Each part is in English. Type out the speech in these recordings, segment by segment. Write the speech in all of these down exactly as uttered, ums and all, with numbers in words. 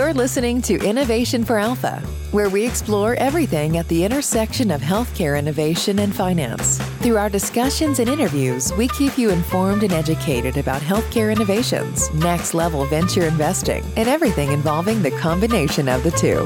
You're listening to Innovation for Alpha, where we explore everything at the intersection of healthcare innovation and finance. Through our discussions and interviews, we keep you informed and educated about healthcare innovations, next-level venture investing, and everything involving the combination of the two.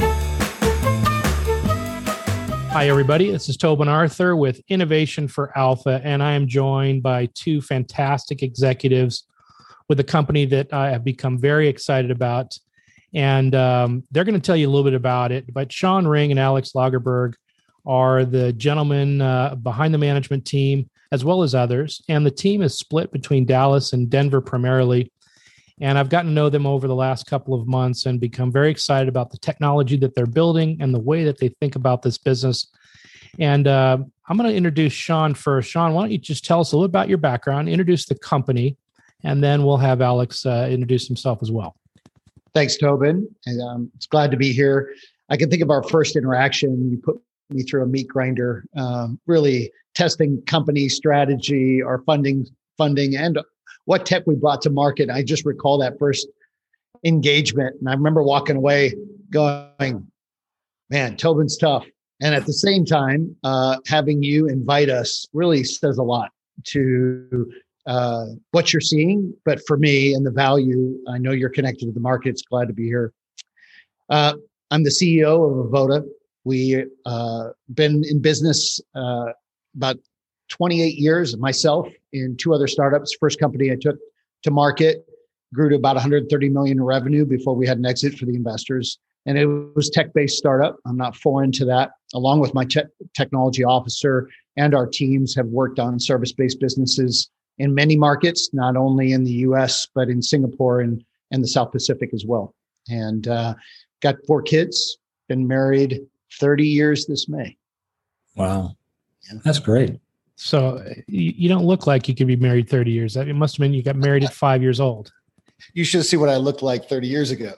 Hi, everybody. This is Tobin Arthur with Innovation for Alpha, and I am joined by two fantastic executives with a company that I have become very excited about. And um, they're going to tell you a little bit about it. But Sean Ring and Alex Lagerberg are the gentlemen uh, behind the management team, as well as others. And the team is split between Dallas and Denver primarily. And I've gotten to know them over the last couple of months and become very excited about the technology that they're building and the way that they think about this business. And uh, I'm going to introduce Sean first. Sean, why don't you just tell us a little about your background, introduce the company, and then we'll have Alex uh, introduce himself as well. Thanks, Tobin. And um, it's glad to be here. I can think of our first interaction. You put me through a meat grinder, um, really testing company strategy, our funding, funding, and what tech we brought to market. I just recall that first engagement, and I remember walking away going, "Man, Tobin's tough." And at the same time, uh, having you invite us really says a lot to Uh, what you're seeing, but for me and the value, I know you're connected to the markets. Glad to be here. Uh, I'm the C E O of Avoda. We uh, been in business uh, about twenty-eight years myself in two other startups. First company I took to market grew to about one hundred thirty million in revenue before we had an exit for the investors. And it was tech-based startup. I'm not foreign to that. Along with my te- technology officer and our teams have worked on service-based businesses in many markets, not only in the U S, but in Singapore and, and the South Pacific as well. And uh, got four kids, been married thirty years this May. Wow. Yeah. That's great. So you, you don't look like you could be married thirty years. It must have been you got married at five years old. You should see what I looked like thirty years ago.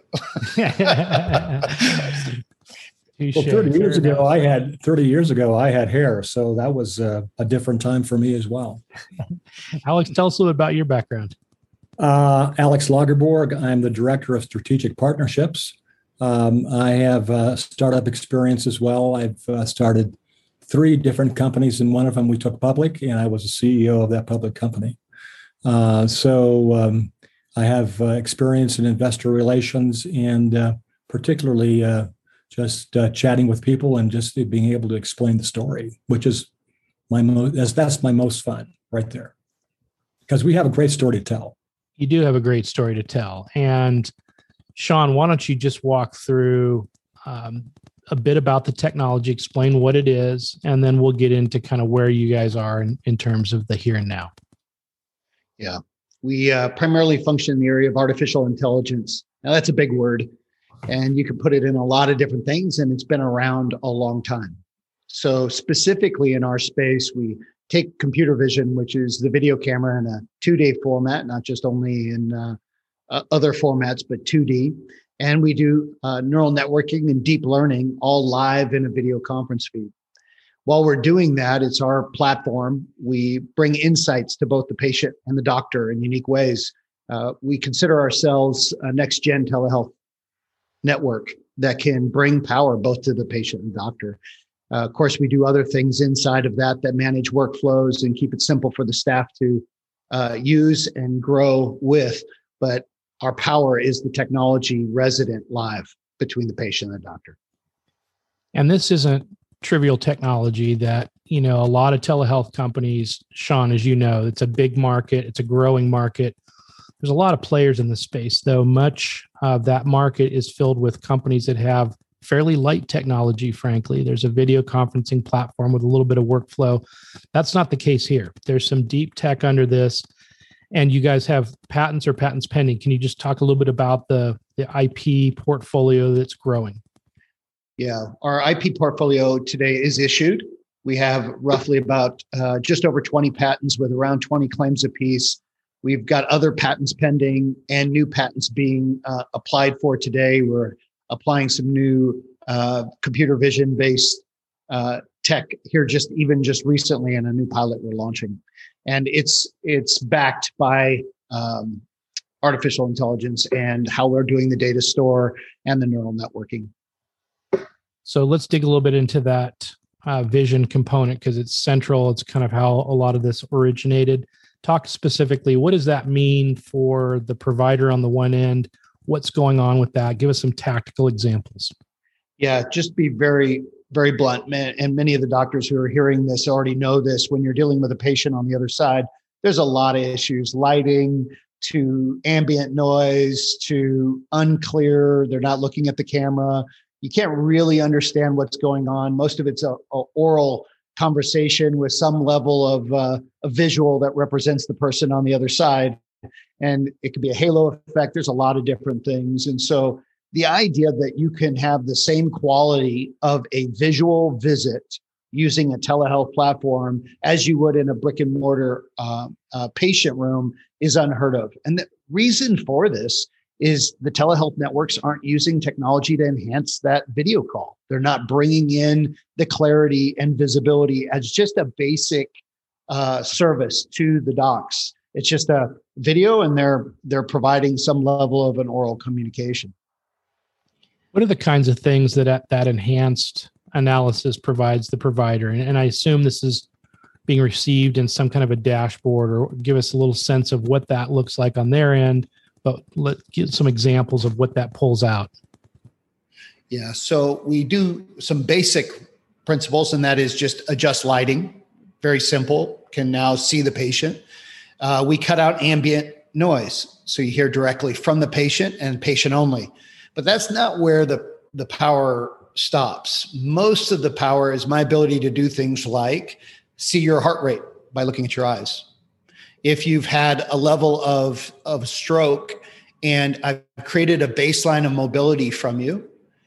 Well, thirty years ago, I had thirty years ago I had hair, so that was uh, a different time for me as well. Alex, tell us a little bit about your background. Uh, Alex Lagerberg. I'm the director of strategic partnerships. Um, I have uh, startup experience as well. I've uh, started three different companies, and one of them we took public, and I was the C E O of that public company. Uh, so um, I have uh, experience in investor relations and uh, particularly. Uh, just uh, chatting with people and just being able to explain the story, which is my most, that's, that's my most fun right there. Because we have a great story to tell. You do have a great story to tell. And Sean, why don't you just walk through um, a bit about the technology, explain what it is, and then we'll get into kind of where you guys are in, in terms of the here and now. Yeah, we uh, primarily function in the area of artificial intelligence. Now that's a big word. And you can put it in a lot of different things, and it's been around a long time. So specifically in our space, we take computer vision, which is the video camera in a two D format, not just only in uh, uh, other formats, but two D. And we do uh, neural networking and deep learning all live in a video conference feed. While we're doing that, it's our platform. We bring insights to both the patient and the doctor in unique ways. Uh, we consider ourselves a next-gen telehealth network that can bring power both to the patient and doctor. Uh, of course, we do other things inside of that that manage workflows and keep it simple for the staff to uh, use and grow with. But our power is the technology resident live between the patient and the doctor. And this isn't trivial technology that, you know, a lot of telehealth companies, Sean, as you know, it's a big market. It's a growing market. There's a lot of players in the space, though much of that market is filled with companies that have fairly light technology, frankly. There's a video conferencing platform with a little bit of workflow. That's not the case here. There's some deep tech under this, and you guys have patents or patents pending. Can you just talk a little bit about the, the I P portfolio that's growing? Yeah, our I P portfolio today is issued. We have roughly about uh, just over twenty patents with around twenty claims apiece. We've got other patents pending and new patents being uh, applied for today. We're applying some new uh, computer vision based uh, tech here just even just recently in a new pilot we're launching. And it's it's backed by um, artificial intelligence and how we're doing the data store and the neural networking. So let's dig a little bit into that uh, vision component because it's central. It's kind of how a lot of this originated. Talk specifically, what does that mean for the provider on the one end? What's going on with that? Give us some tactical examples. Yeah, just be very, very blunt. And many of the doctors who are hearing this already know this. When you're dealing with a patient on the other side, there's a lot of issues, lighting to ambient noise to unclear. They're not looking at the camera. You can't really understand what's going on. Most of it's a, a oral conversation with some level of uh, a visual that represents the person on the other side. And it could be a halo effect. There's a lot of different things. And so the idea that you can have the same quality of a visual visit using a telehealth platform as you would in a brick and mortar uh, uh, patient room is unheard of. And the reason for this is the telehealth networks aren't using technology to enhance that video call. They're not bringing in the clarity and visibility as just a basic uh, service to the docs. It's just a video, and they're they're providing some level of an oral communication. What are the kinds of things that that enhanced analysis provides the provider? And, and I assume this is being received in some kind of a dashboard, or give us a little sense of what that looks like on their end. But let's get some examples of what that pulls out. Yeah, so we do some basic principles, and that is just adjust lighting. Very simple, can now see the patient. Uh, we cut out ambient noise, so you hear directly from the patient and patient only. But that's not where the, the power stops. Most of the power is my ability to do things like see your heart rate by looking at your eyes. If you've had a level of, of stroke and I've created a baseline of mobility from you,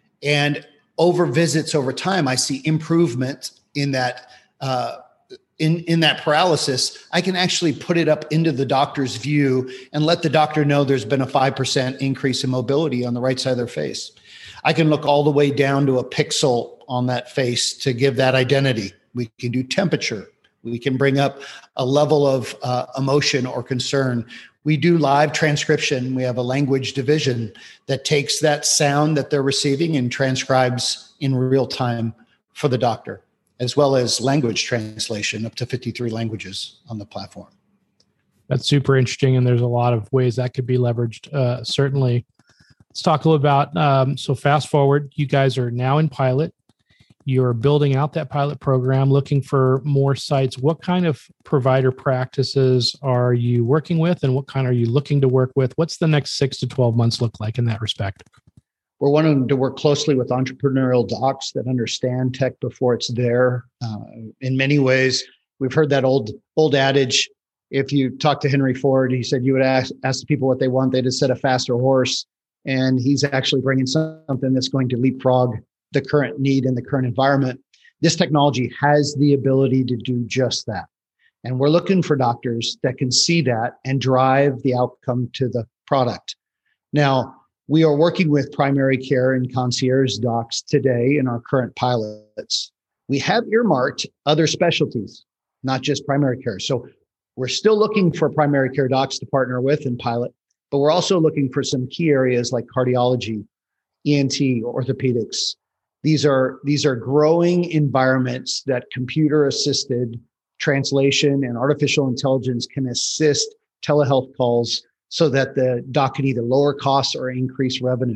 and over visits over time, I see improvement in that uh, in, in that paralysis, I can actually put it up into the doctor's view and let the doctor know there's been a five percent increase in mobility on the right side of their face. I can look all the way down to a pixel on that face to give that identity. We can do temperature. We can bring up a level of uh, emotion or concern. We do live transcription. We have a language division that takes that sound that they're receiving and transcribes in real time for the doctor, as well as language translation, up to fifty-three languages on the platform. That's super interesting, and there's a lot of ways that could be leveraged, uh, certainly. Let's talk a little about, um, so fast forward, you guys are now in pilot. You're building out that pilot program, looking for more sites. What kind of provider practices are you working with, and what kind are you looking to work with? What's the next six to twelve months look like in that respect? We're wanting to work closely with entrepreneurial docs that understand tech before it's there. Uh, in many ways, we've heard that old old adage. If you talk to Henry Ford, he said you would ask, ask the people what they want. They just said a faster horse. And he's actually bringing something that's going to leapfrog the current need in the current environment. This technology has the ability to do just that. And we're looking for doctors that can see that and drive the outcome to the product. Now, we are working with primary care and concierge docs today in our current pilots. We have earmarked other specialties, not just primary care. So we're still looking for primary care docs to partner with and pilot, but we're also looking for some key areas like cardiology, E N T, orthopedics. These are, these are growing environments that computer-assisted translation and artificial intelligence can assist telehealth calls so that the doc can either lower costs or increase revenue.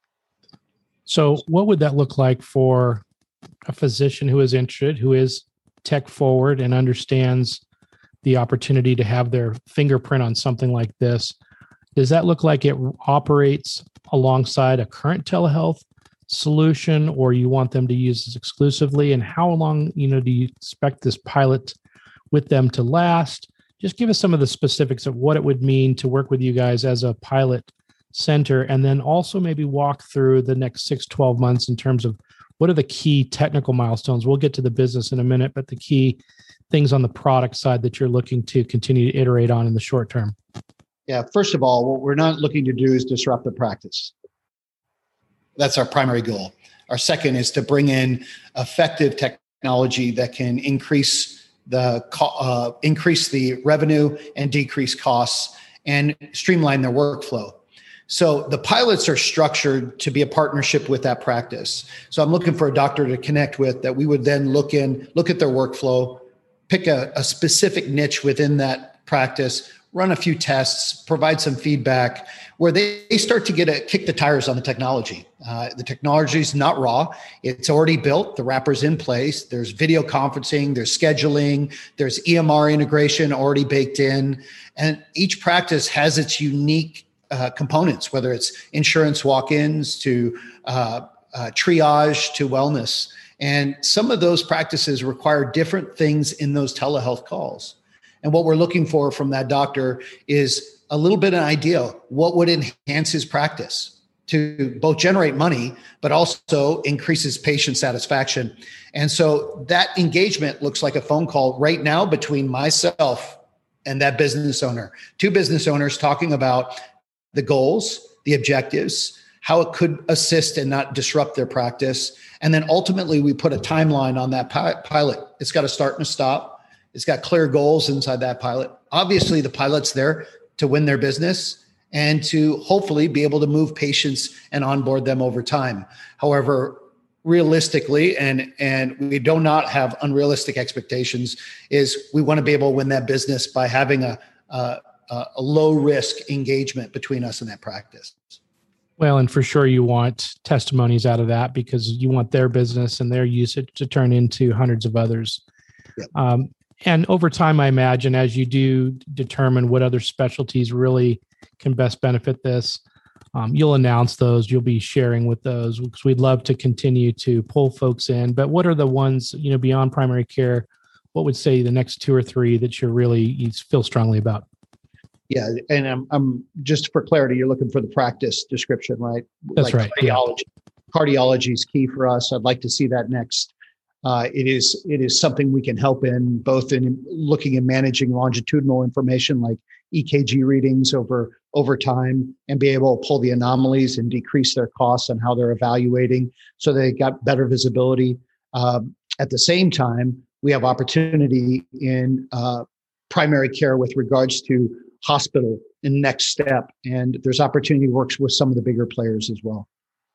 So what would that look like for a physician who is interested, who is tech forward and understands the opportunity to have their fingerprint on something like this? Does that look like it operates alongside a current telehealth solution, or you want them to use this exclusively? And how long, you know, do you expect this pilot with them to last? Just give us some of the specifics of what it would mean to work with you guys as a pilot center, and then also maybe walk through the next six, twelve months in terms of what are the key technical milestones. We'll get to the business in a minute, but the key things on the product side that you're looking to continue to iterate on in the short term. Yeah, first of all, what we're not looking to do is disrupt the practice. That's our primary goal. Our second is to bring in effective technology that can increase the uh, increase the revenue and decrease costs, and streamline their workflow. So the pilots are structured to be a partnership with that practice. So I'm looking for a doctor to connect with that we would then look in, look at their workflow, pick a, a specific niche within that practice, run a few tests, provide some feedback where they, they start to get a kick the tires on the technology. Uh, the technology is not raw. It's already built. The wrapper's in place. There's video conferencing, there's scheduling, there's E M R integration already baked in. And each practice has its unique uh, components, whether it's insurance walk-ins to uh, uh, triage to wellness. And some of those practices require different things in those telehealth calls. And what we're looking for from that doctor is a little bit of an idea what would enhance his practice to both generate money, but also increases patient satisfaction. And so that engagement looks like a phone call right now between myself and that business owner, two business owners talking about the goals, the objectives, how it could assist and not disrupt their practice. And then ultimately we put a timeline on that pi- pilot. It's got a start and a stop. It's got clear goals inside that pilot. Obviously the pilot's there to win their business and to hopefully be able to move patients and onboard them over time. However, realistically, and, and we do not have unrealistic expectations, is we want to be able to win that business by having a, a, a low risk engagement between us and that practice. Well, and for sure you want testimonies out of that because you want their business and their usage to turn into hundreds of others. Yep. Um, and over time, I imagine, as you do determine what other specialties really can best benefit this, um, you'll announce those, you'll be sharing with those because we'd love to continue to pull folks in. But what are the ones, you know, beyond primary care, what would say the next two or three that you're really, you feel strongly about? Yeah. And I'm, I'm just for clarity, you're looking for the practice description, right? That's like right. Cardiology. Yeah. Cardiology is key for us. I'd like to see that next. Uh, it is it is something we can help in, both in looking and managing longitudinal information like E K G readings over, over time and be able to pull the anomalies and decrease their costs and how they're evaluating so they got better visibility. Um, at the same time, we have opportunity in uh, primary care with regards to hospital and next step. And there's opportunity works with some of the bigger players as well.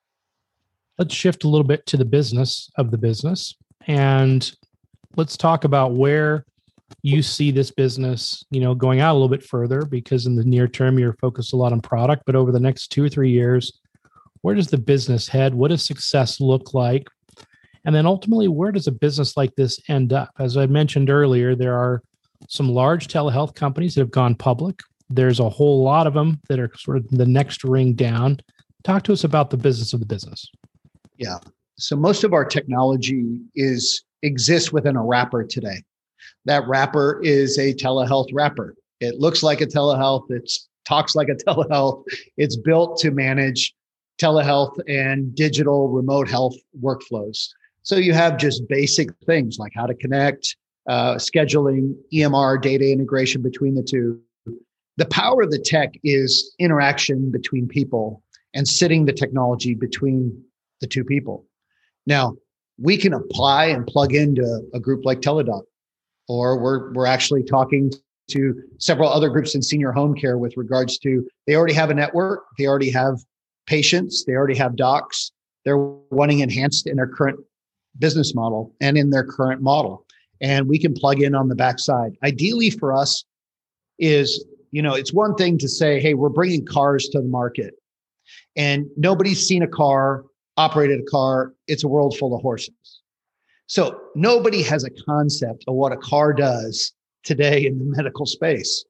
Let's shift a little bit to the business of the business. And let's talk about where you see this business, you know, going out a little bit further, because in the near term, you're focused a lot on product, but over the next two or three years, where does the business head? What does success look like? And then ultimately, where does a business like this end up? As I mentioned earlier, there are some large telehealth companies that have gone public. There's a whole lot of them that are sort of the next ring down. Talk to us about the business of the business. Yeah. So most of our technology is exists within a wrapper today. That wrapper is a telehealth wrapper. It looks like a telehealth. It talks like a telehealth. It's built to manage telehealth and digital remote health workflows. So you have just basic things like how to connect, uh, scheduling, E M R data integration between the two. The power of the tech is interaction between people and sitting the technology between the two people. Now, we can apply and plug into a group like Teladoc, or we're we're actually talking to several other groups in senior home care with regards to they already have a network, they already have patients, they already have docs, they're wanting enhanced in their current business model and in their current model. And we can plug in on the backside. Ideally for us is, you know, it's one thing to say, hey, we're bringing cars to the market and nobody's seen a car, operated a car. It's a world full of horses. So nobody has a concept of what a car does today in the medical space.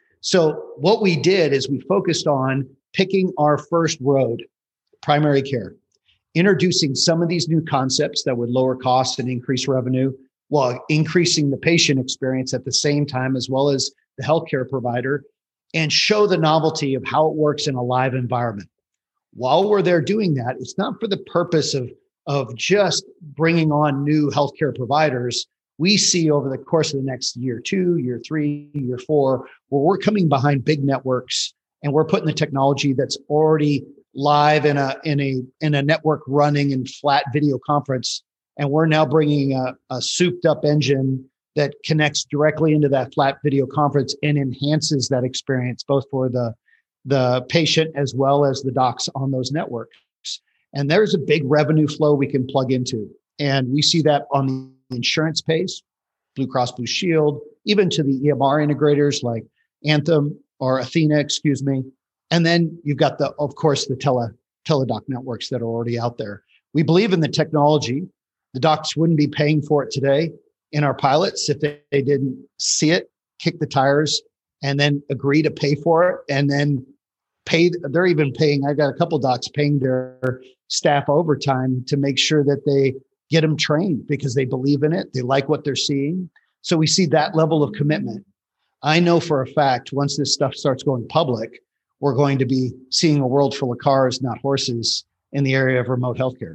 So what we did is we focused on picking our first road, primary care, introducing some of these new concepts that would lower costs and increase revenue while increasing the patient experience at the same time, as well as the healthcare provider, and show the novelty of how it works in a live environment. While we're there doing that, it's not for the purpose of, of just bringing on new healthcare providers. We see over the course of the next year two, year three, year four, where we're coming behind big networks and we're putting the technology that's already live in a in a in a network running in flat video conference, and we're now bringing a, a souped up engine that connects directly into that flat video conference and enhances that experience, both for the, the patient as well as the docs on those networks. And there's a big revenue flow we can plug into. And we see that on the insurance space, Blue Cross Blue Shield, even to the E M R integrators like Anthem or Athena, excuse me. And then you've got the, of course, the tele, teledoc networks that are already out there. We believe in the technology. The docs wouldn't be paying for it today in our pilots if they, they didn't see it, kick the tires, and then agree to pay for it. And then pay, they're even paying, I got a couple docs paying their staff overtime to make sure that they get them trained because they believe in it. They like what they're seeing. So we see that level of commitment. I know for a fact, once this stuff starts going public, we're going to be seeing a world full of cars, not horses, in the area of remote healthcare.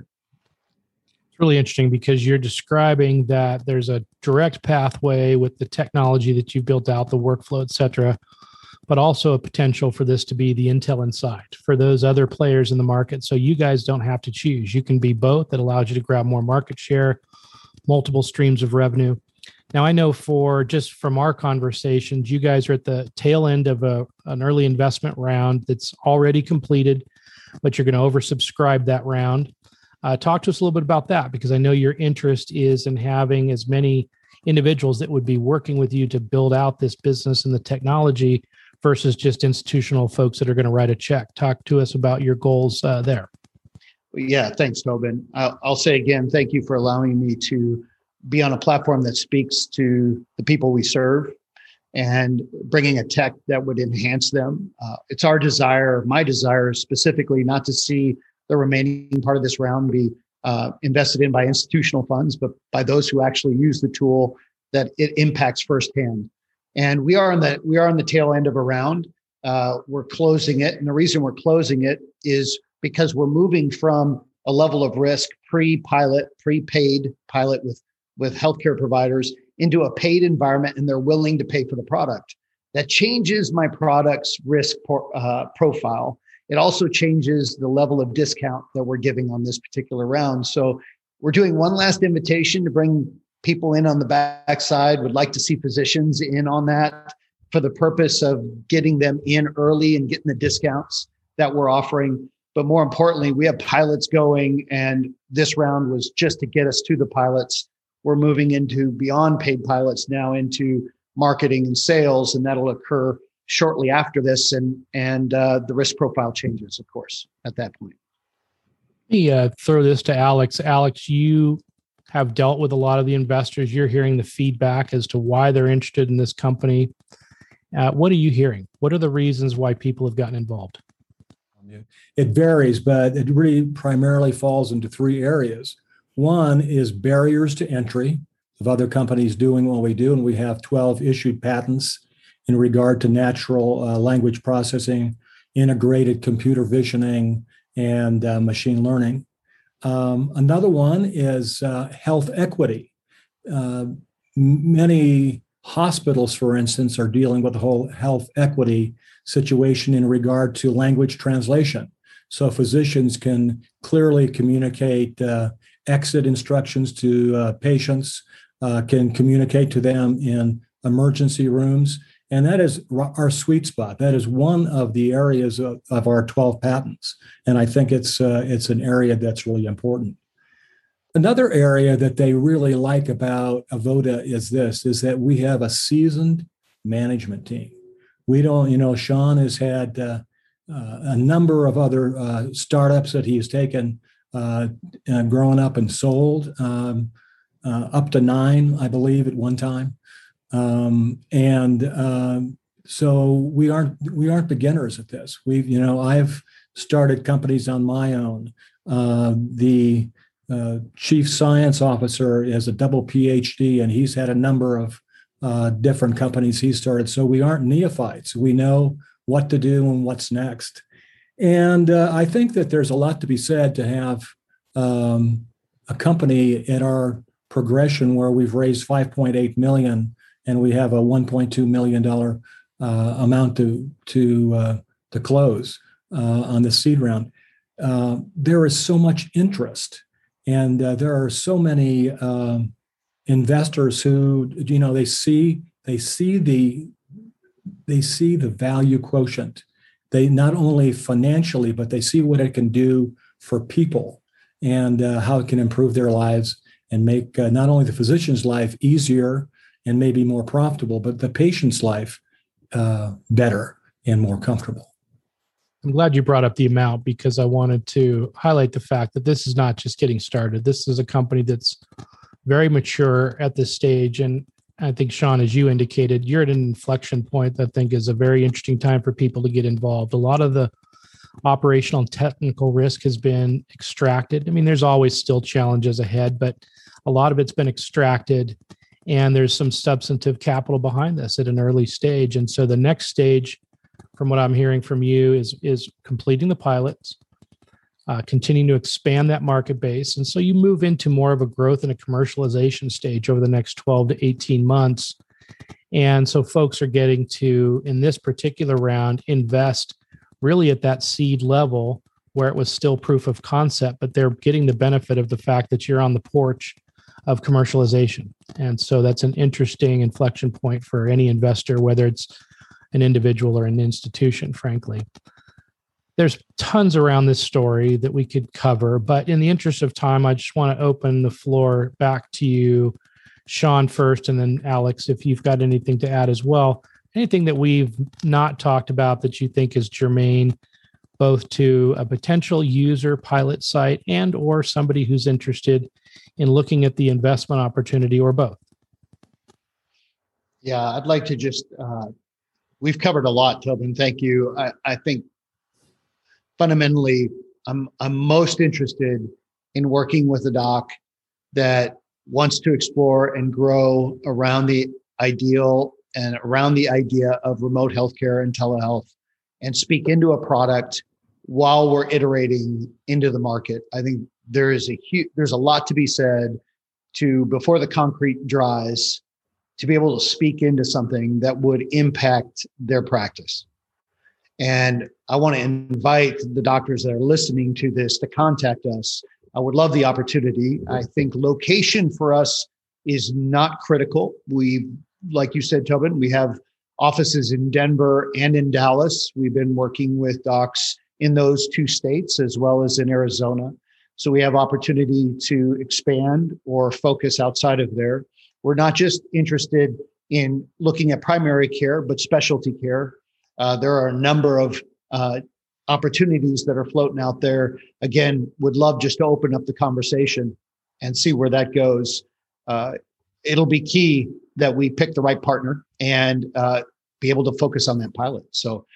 It's really interesting because you're describing that there's a direct pathway with the technology that you've built out, the workflow, et cetera, but also a potential for this to be the Intel Inside for those other players in the market. So you guys don't have to choose. You can be both. That allows you to grab more market share, multiple streams of revenue. Now, I know for just from our conversations, you guys are at the tail end of a, an early investment round that's already completed, but you're going to oversubscribe that round. Uh, talk to us a little bit about that, because I know your interest is in having as many individuals that would be working with you to build out this business and the technology versus just institutional folks that are going to write a check. Talk to us about your goals uh, there. Yeah, thanks, Tobin. I'll, I'll say again, thank you for allowing me to be on a platform that speaks to the people we serve and bringing a tech that would enhance them. Uh, it's our desire, my desire specifically, not to see the remaining part of this round be uh, invested in by institutional funds, but by those who actually use the tool that it impacts firsthand. And we are on the we are on the tail end of a round. Uh, we're closing it, and the reason we're closing it is because we're moving from a level of risk pre-pilot, pre-paid pilot with with healthcare providers into a paid environment, and they're willing to pay for the product. That changes my product's risk por- uh, profile. It also changes the level of discount that we're giving on this particular round. So we're doing one last invitation to bring people in on the backside. Would like to see physicians in on that for the purpose of getting them in early and getting the discounts that we're offering. But more importantly, we have pilots going, and this round was just to get us to the pilots. We're moving into beyond paid pilots now into marketing and sales, and that'll occur shortly after this. And, and uh, the risk profile changes, of course, at that point. Let me uh, throw this to Alex. Alex, you have dealt with a lot of the investors. You're hearing the feedback as to why they're interested in this company. Uh, what are you hearing? What are the reasons why people have gotten involved? It varies, but it really primarily falls into three areas. One is barriers to entry of other companies doing what we do, and we have twelve issued patents in regard to natural uh, language processing, integrated computer visioning, and uh, machine learning. Um, another one is uh, health equity. Uh, many hospitals, for instance, are dealing with the whole health equity situation in regard to language translation. So physicians can clearly communicate uh, exit instructions to uh, patients, uh, can communicate to them in emergency rooms. And that is our sweet spot. That is one of the areas of, of our twelve patents. And I think it's uh, it's an area that's really important. Another area that they really like about Avoda is this, is that we have a seasoned management team. We don't, you know, Sean has had uh, uh, a number of other uh, startups that he's taken, uh, uh, growing up and sold, um, uh, up to nine, I believe, at one time. Um, and um, so we aren't we aren't beginners at this. We've, you know, I've started companies on my own. Uh, the uh, chief science officer is a double P H D, and he's had a number of uh, different companies he started. So we aren't neophytes. We know what to do and what's next. And uh, I think that there's a lot to be said to have um, a company at our progression where we've raised five point eight million dollars and we have a one point two million dollars uh, amount to to uh, to close uh, on the seed round. Uh, there is so much interest, and uh, there are so many um, investors who, you know, they see they see the they see the value quotient. They not only financially, but they see what it can do for people and uh, how it can improve their lives and make uh, not only the physician's life easier and maybe more profitable, but the patient's life uh, better and more comfortable. I'm glad you brought up the amount, because I wanted to highlight the fact that this is not just getting started. This is a company that's very mature at this stage. And I think, Sean, as you indicated, you're at an inflection point that I think is a very interesting time for people to get involved. A lot of the operational and technical risk has been extracted. I mean, there's always still challenges ahead, but a lot of it's been extracted, and there's some substantive capital behind this at an early stage. And so the next stage, from what I'm hearing from you, is, is completing the pilots, uh, continuing to expand that market base. And so you move into more of a growth and a commercialization stage over the next twelve to eighteen months. And so folks are getting to, in this particular round, invest really at that seed level where it was still proof of concept, but they're getting the benefit of the fact that you're on the porch of commercialization. And so that's an interesting inflection point for any investor, whether it's an individual or an institution, frankly. There's tons around this story that we could cover, but in the interest of time, I just want to open the floor back to you, Sean, first, and then Alex, if you've got anything to add as well. Anything that we've not talked about that you think is germane, both to a potential user pilot site and or somebody who's interested in looking at the investment opportunity, or both? Yeah, I'd like to just, uh, we've covered a lot, Tobin. Thank you. I, I think fundamentally, I'm, I'm most interested in working with a doc that wants to explore and grow around the ideal and around the idea of remote healthcare and telehealth, and speak into a product while we're iterating into the market. I think there is a huge, there's a lot to be said to, before the concrete dries, to be able to speak into something that would impact their practice. And I want to invite the doctors that are listening to this to contact us. I would love the opportunity. I think location for us is not critical. We, like you said, Tobin, we have offices in Denver and in Dallas. We've been working with docs in those two states as well as in Arizona. So we have opportunity to expand or focus outside of there. We're not just interested in looking at primary care, but specialty care. Uh, there are a number of uh, opportunities that are floating out there. Again, would love just to open up the conversation and see where that goes. Uh, it'll be key that we pick the right partner and uh, be able to focus on that pilot. So,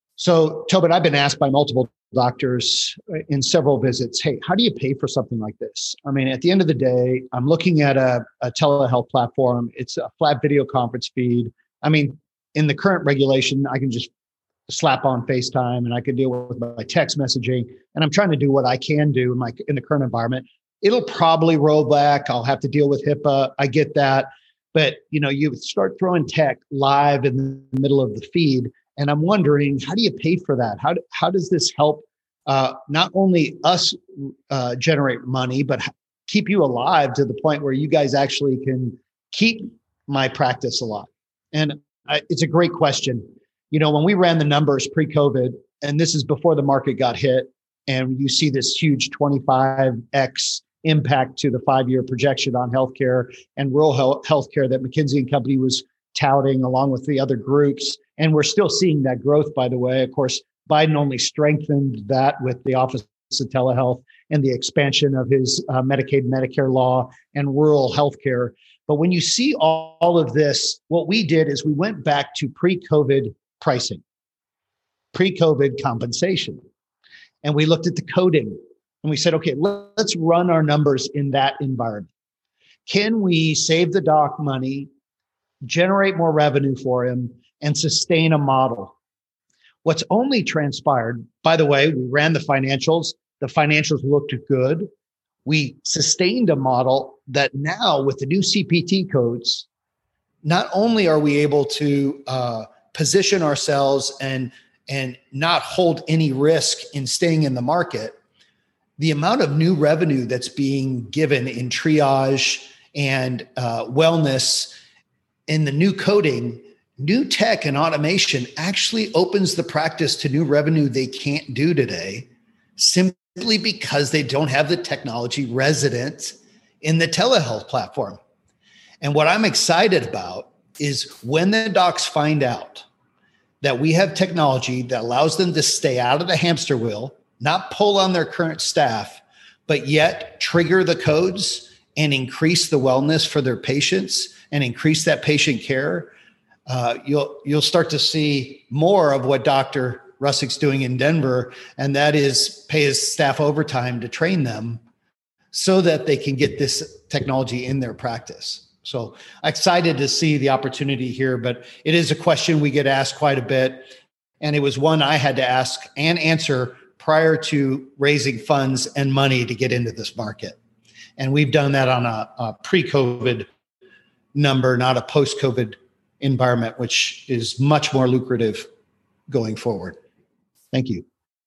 so Tobin, I've been asked by multiple doctors in several visits, hey, how do you pay for something like this? I mean, at the end of the day, I'm looking at a, a telehealth platform. It's a flat video conference feed. I mean, in the current regulation, I can just slap on FaceTime and I can deal with my text messaging. And I'm trying to do what I can do in my in the current environment. It'll probably roll back. I'll have to deal with HIPAA. I get that. But, you know, you start throwing tech live in the middle of the feed. And I'm wondering, how do you pay for that? How, do, how does this help uh, not only us uh, generate money, but keep you alive to the point where you guys actually can keep my practice alive? And I, it's a great question. You know, when we ran the numbers pre-COVID, and this is before the market got hit, and you see this huge twenty-five x impact to the five-year projection on healthcare and rural health healthcare that McKinsey and Company was touting along with the other groups. And we're still seeing that growth, by the way. Of course, Biden only strengthened that with the Office of Telehealth and the expansion of his uh, Medicaid, Medicare law and rural healthcare. But when you see all, all of this, what we did is we went back to pre-COVID pricing, pre-COVID compensation. And we looked at the coding and we said, okay, let's run our numbers in that environment. Can we save the doc money, generate more revenue for him, and sustain a model? What's only transpired, by the way, we ran the financials. The financials looked good. We sustained a model that now with the new C P T codes, not only are we able to uh, position ourselves and, and not hold any risk in staying in the market, the amount of new revenue that's being given in triage, and uh, wellness in the new coding, new tech and automation actually opens the practice to new revenue they can't do today, simply because they don't have the technology resident in the telehealth platform. And what I'm excited about is when the docs find out that we have technology that allows them to stay out of the hamster wheel, not pull on their current staff, but yet trigger the codes and increase the wellness for their patients and increase that patient care, uh, you'll you'll start to see more of what Doctor Russick's doing in Denver, and that is pay his staff overtime to train them so that they can get this technology in their practice. So excited to see the opportunity here, but it is a question we get asked quite a bit. And it was one I had to ask and answer prior to raising funds and money to get into this market. And we've done that on a, a pre-COVID number, not a post-COVID environment, which is much more lucrative going forward. Thank you.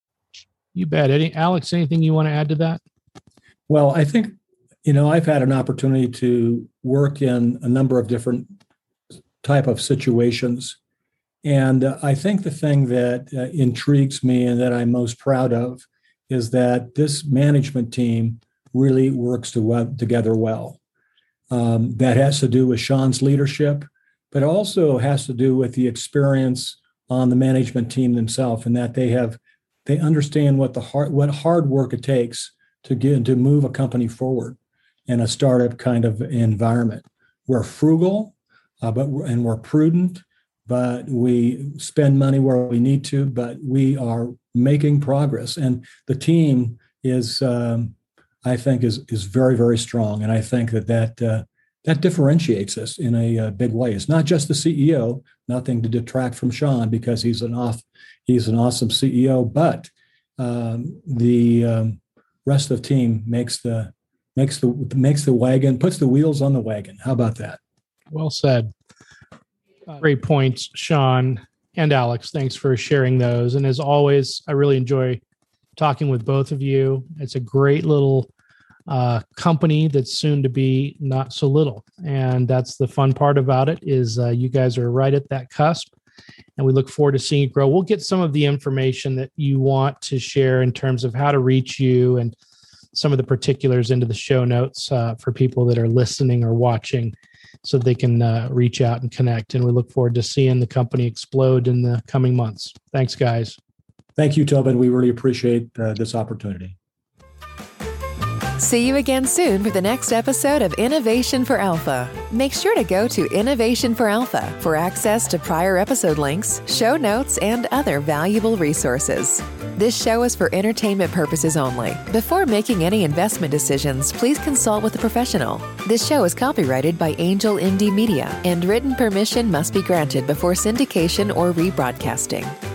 You bet. Any, Alex, anything you want to add to that? Well, I think, you know, I've had an opportunity to work in a number of different type of situations. And uh, I think the thing that uh, intrigues me and that I'm most proud of is that this management team really works to well, together well. Um, that has to do with Sean's leadership, but also has to do with the experience on the management team themselves, and that they have they understand what the hard what hard work it takes to get to move a company forward in a startup kind of environment. We're frugal, uh, but we're, and we're prudent, but we spend money where we need to, but we are making progress. And the team is, um, I think, is is very, very strong. And I think that that, uh, that differentiates us in a, a big way. It's not just the C E O, nothing to detract from Sean because he's an off, he's an awesome C E O, but um, the um, rest of the team makes the makes the makes the wagon, puts the wheels on the wagon. How about that? Well said. Great points, Sean and Alex. Thanks for sharing those. And as always, I really enjoy talking with both of you. It's a great little uh, company that's soon to be not so little. And that's the fun part about it is uh, you guys are right at that cusp. And we look forward to seeing it grow. We'll get some of the information that you want to share in terms of how to reach you and some of the particulars into the show notes uh, for people that are listening or watching so they can uh, reach out and connect. And we look forward to seeing the company explode in the coming months. Thanks, guys. Thank you, Tobin. We really appreciate uh, this opportunity. See you again soon for the next episode of Innovation for Alpha. Make sure to go to Innovation for Alpha for access to prior episode links, show notes, and other valuable resources. This show is for entertainment purposes only. Before making any investment decisions, please consult with a professional. This show is copyrighted by Angel Indie Media, and written permission must be granted before syndication or rebroadcasting.